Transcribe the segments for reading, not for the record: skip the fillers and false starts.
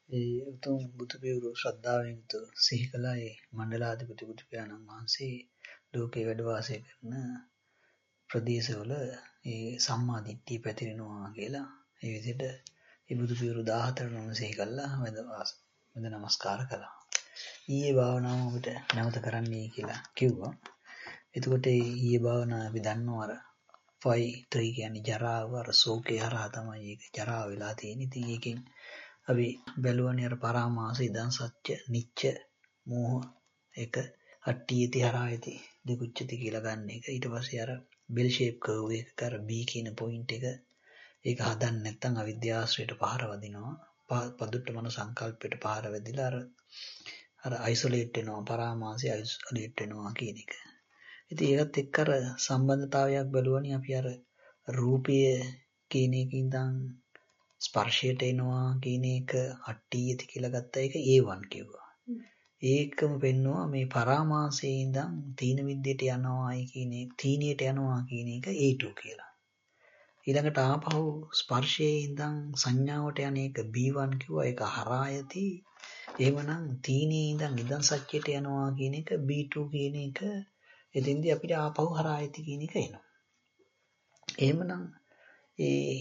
ඒ උතුම් බුදු පියවරු ශ්‍රද්ධාවෙන් යුතුව සිහි කළා ඒ මණ්ඩලාධිපති බුදු පියාණන් වහන්සේ ලෝකේ වැඩ වාසය කරන ප්‍රදේශවල ඒ සම්මා දිට්ඨිය පැතිරෙනවා කියලා ඒ විදිහට ඒ බුදු පියවරු 14 නම සිහි කළා වැඳ නමස්කාර කළා. ඊයේ භාවනාව අපිට නැවත කරන්නයි කියලා කිව්වා. එතකොට ඊයේ භාවනාව අපි දන්නවා අර 5 කියන්නේ ජරාව අර ශෝකේ හරහා තමයි ඒක ජරාව වෙලා තියෙන්නේ. ඉතින් ඒකෙන් අපි බැලුවනේ අර පරාමාස ඉදන් සත්‍ය නිච්ච මෝහ එක අට්ඨියති හරායති දිගුච්ඡති කියලා ගන්න එක. ඊට පස්සේ අර බෙල් ෂේප් කර්ව් එක අර B කියන පොයින්ට් එක ඒක හදන්න නැත්නම් අවිද්‍යාශ්‍රයට පහර වදිනවා. පදුට්ට මන සංකල්පයට පහර වැදිලා අර අයිසොලේට් වෙනවා පරාමාසය අයිසොලේට් වෙනවා කියන එක. ඉතින් ඒකත් එක්ක අර සම්බන්ධතාවයක් බලුවනේ අපි අර රූපය කියන එකෙන් ඉඳන් ස්පර්ශයට එනවා කියන එක අට්ඨියති කියලා ගත්ත එක A1 කිව්වා. ඒකම පෙන්නවා මේ පරාමාසයේ ඉඳන් තීන විද්‍යට යනවායි කියන එක තීනියට යනවා කියන එක A2 කියලා. ඊළඟට ආපහු ස්පර්ශයේ ඉඳන් සංඥාවට යන එක B1 කිව්වා ඒක හරායති. එහෙමනම් තීනේ ඉඳන් ඉදන් සත්‍යයට යනවා කියන එක B2 කියන එක එතෙන්දී අපිට ආපහු හරායති කියන එක එනවා. එහෙමනම් ඒ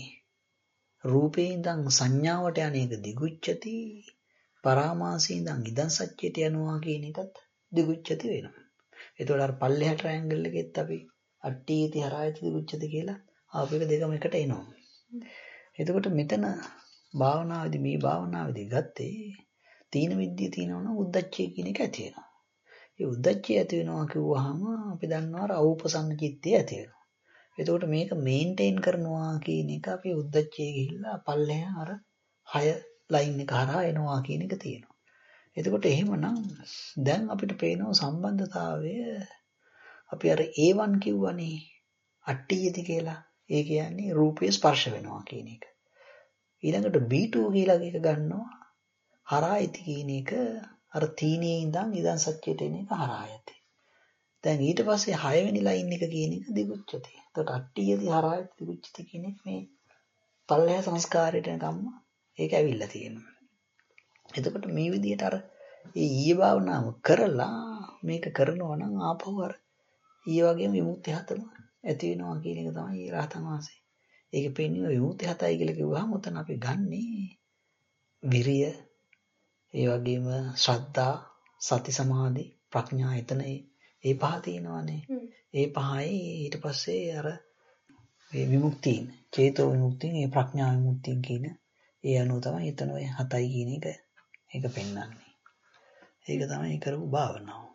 රූපේ ඉඳන් සංඥාවට යන එක දිගුච්ඡති පරාමාසයේ ඉඳන් ඉදන් සත්‍යයට යනවා කියන එකත් දිගුච්ඡති වෙනවා. ඒතකොට අර පල්ලෙහා ට්‍රයැන්ගල් එකෙත් අපි අට්ඨියති හරායති දිගුච්ඡති කියලා ආපු එක දෙකම එකට එනවා. එතකොට මෙතන භාවනාවේදී මේ භාවනාවේදී ගත්තේ තීන විද්‍ය තියෙනවනම් උද්දච්චය කියන එක ඇති වෙනවා. ඒ උද්දච්චය ඇති වෙනවා කිව්වහම අපි දන්නවා අර අවුපසන්න චිත්තය ඇති වෙනවා. එතකොට මේක මේන්ටේන් කරනවා කියන එක අපි උද්දච්චයේ ගිහිල්ලා පල්ලෙහා අර 6 ලයින් එක හරහා එනවා කියන එක තියෙනවා. එතකොට එහෙමනම් දැන් අපිට පේනවා සම්බන්ධතාවය අපි අර A1 කිව්වනේ අට්ඨියති කියලා. ඒ කියන්නේ රූපේ ස්පර්ශ වෙනවා කියන එක. ඊළඟට B2 කියලා එක ගන්නවා හරායති කියන එක අර තීනේ ඉඳන් ඉදන් සත්‍යයට එන එක හරායති. දැන් ඊට පස්සේ 6 වෙනි ලයින් එක කියන එක දිගුච්ඡති. එතකොට අට්ඨියති හරායති දිගුච්ඡති කියන එක මේ පල්ලෙහා සංස්කාරයට යනකම් ඒක ඇවිල්ලා තියෙනවා. එතකොට මේ විදිහට අර ඊයේ භාවනාව කරලා මේක කරනවා නම් ආපහු අර ඊයේ වගේම විමුක්ති හතම ඇති වෙනවා කියන එක තමයි රහතන් වහන්සේ. ඒක පෙන්වන විමුක්ති හතයි කියලා කිව්වහම උතන අපි ගන්නේ විරිය, ඒ වගේම ශ්‍රද්ධා, සති සමාධි, ප්‍රඥා එතන ඒ පහ තියෙනවානේ. ඒ පහයි ඊට පස්සේ අර මේ විමුක්තියන්, චේතෝ විමුක්තියන්, ඒ ප්‍රඥා විමුක්තියන් කියන ඒ අනුව තමයි එතන ඔය හතයි කියන එක ඒක පෙන්වන්නේ. ඒක තමයි කරපු භාවනාව.